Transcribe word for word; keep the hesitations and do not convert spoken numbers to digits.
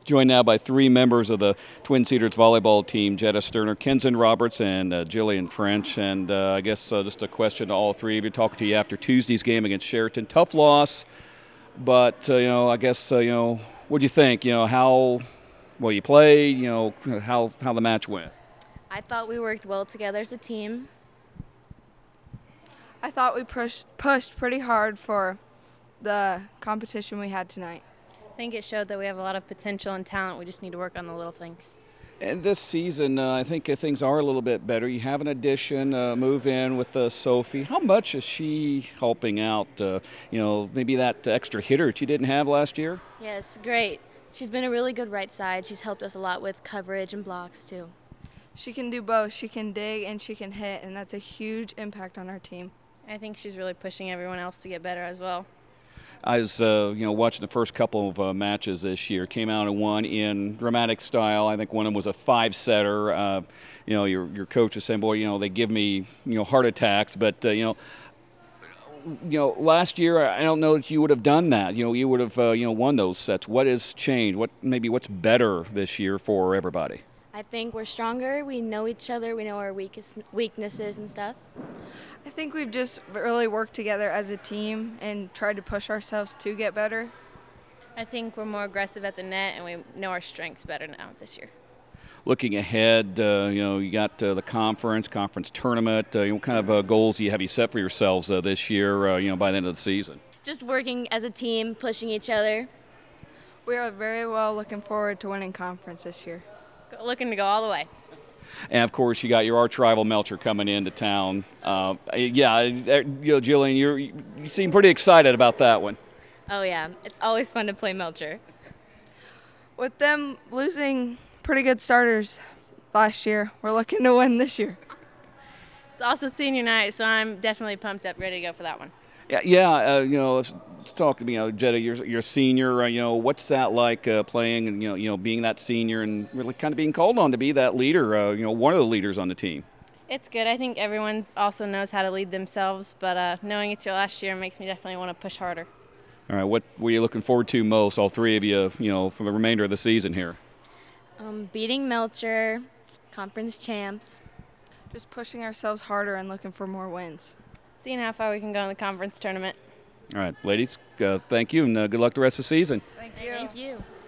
Joined now by three members of the Twin Cedars volleyball team, Jetta Sterner, Kenzen Roberts, and uh, Jillian French. And uh, I guess uh, just a question to all three of you, talking to you after Tuesday's game against Sheraton. Tough loss, but, uh, you know, I guess, uh, you know, what do you think? You know, how well you played, you know, how, how the match went? I thought we worked well together as a team. I thought we pushed, pushed pretty hard for the competition we had tonight. I think it showed that we have a lot of potential and talent. We just need to work on the little things. And this season, uh, I think uh, things are a little bit better. You have an addition, uh, move in with uh, Sophie. How much is she helping out? Uh, you know, maybe that extra hitter that you didn't have last year? Yes, great. She's been a really good right side. She's helped us a lot with coverage and blocks, too. She can do both. She can dig and she can hit, and that's a huge impact on our team. I think she's really pushing everyone else to get better as well. I was, uh, you know, watching the first couple of uh, matches this year. Came out and won in dramatic style. I think one of them was a five-setter. Uh, you know, your your coach is saying, "Boy, you know, they give me, you know, heart attacks." But uh, you know, you know, last year I don't know that you would have done that. You know, you would have, uh, you know, won those sets. What has changed? What maybe what's better this year for everybody? I think we're stronger. We know each other. We know our weakest weaknesses and stuff. I think we've just really worked together as a team and tried to push ourselves to get better. I think we're more aggressive at the net, and we know our strengths better now this year. Looking ahead, uh, you know, you got uh, the conference, conference tournament. Uh, what kind of uh, goals do you have you set for yourselves uh, this year, uh, you know, by the end of the season? Just working as a team, pushing each other. We are very well looking forward to winning conference this year. Looking to go all the way. And, of course, you got your arch rival Melcher coming into town. Uh, yeah, you know, Jillian, you're, you seem pretty excited about that one. Oh, yeah. It's always fun to play Melcher. With them losing pretty good starters last year, we're looking to win this year. It's also senior night, so I'm definitely pumped up, ready to go for that one. Yeah, yeah. Uh, you know, let's, let's talk to me. You know, Jetta, you're, you're a senior. Uh, you know, what's that like uh, playing and you know, you know, being that senior and really kind of being called on to be that leader? Uh, you know, one of the leaders on the team. It's good. I think everyone also knows how to lead themselves, but uh, knowing it's your last year makes me definitely want to push harder. All right. What were you looking forward to most, all three of you? You know, for the remainder of the season here. Um, beating Melcher, conference champs. Just pushing ourselves harder and looking for more wins. Seeing how far we can go in the conference tournament. All right, ladies, uh, thank you, and uh, good luck the rest of the season. Thank you. Thank you.